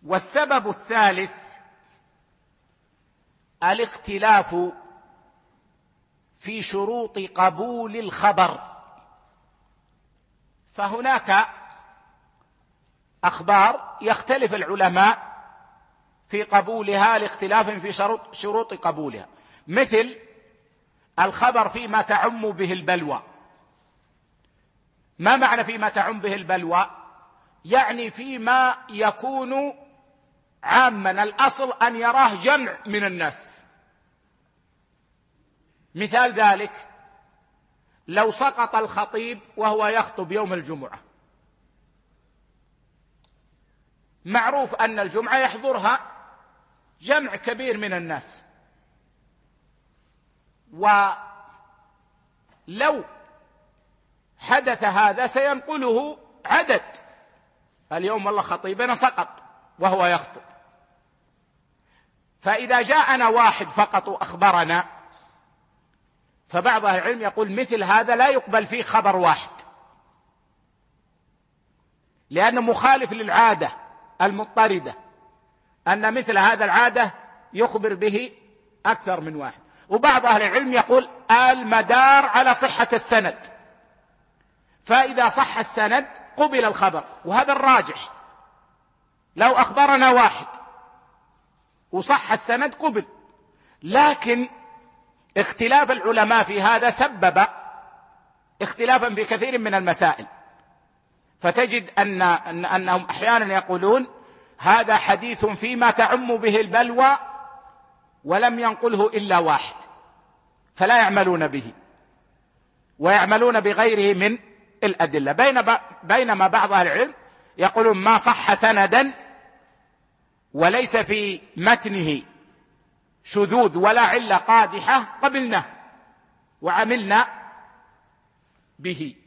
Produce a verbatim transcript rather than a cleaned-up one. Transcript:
والسبب الثالث الاختلاف في شروط قبول الخبر. فهناك أخبار يختلف العلماء في قبولها لاختلاف في شروط, شروط قبولها، مثل الخبر فيما تعم به البلوى. ما معنى فيما تعم به البلوى؟ يعني فيما يكون عاما، الأصل أن يراه جمع من الناس. مثال ذلك لو سقط الخطيب وهو يخطب يوم الجمعة، معروف أن الجمعة يحضرها جمع كبير من الناس، ولو حدث هذا سينقله عدد، اليوم والله خطيبنا سقط وهو يخطب. فإذا جاءنا واحد فقط أخبرنا، فبعض أهل العلم يقول مثل هذا لا يقبل فيه خبر واحد، لأنه مخالف للعادة المضطردة أن مثل هذا العادة يخبر به أكثر من واحد. وبعض أهل العلم يقول المدار على صحة السند، فإذا صح السند قبل الخبر، وهذا الراجح. لو أخبرنا واحد وصح السند قبل، لكن اختلاف العلماء في هذا سبب اختلافا في كثير من المسائل، فتجد أن أنهم أحيانا يقولون هذا حديث فيما تعم به البلوى ولم ينقله إلا واحد، فلا يعملون به ويعملون بغيره من الأدلة. بينما بعض أهل العلم يقولون ما صح سندا وليس في متنه شذوذ ولا علة قادحة قبلناه وعملنا به.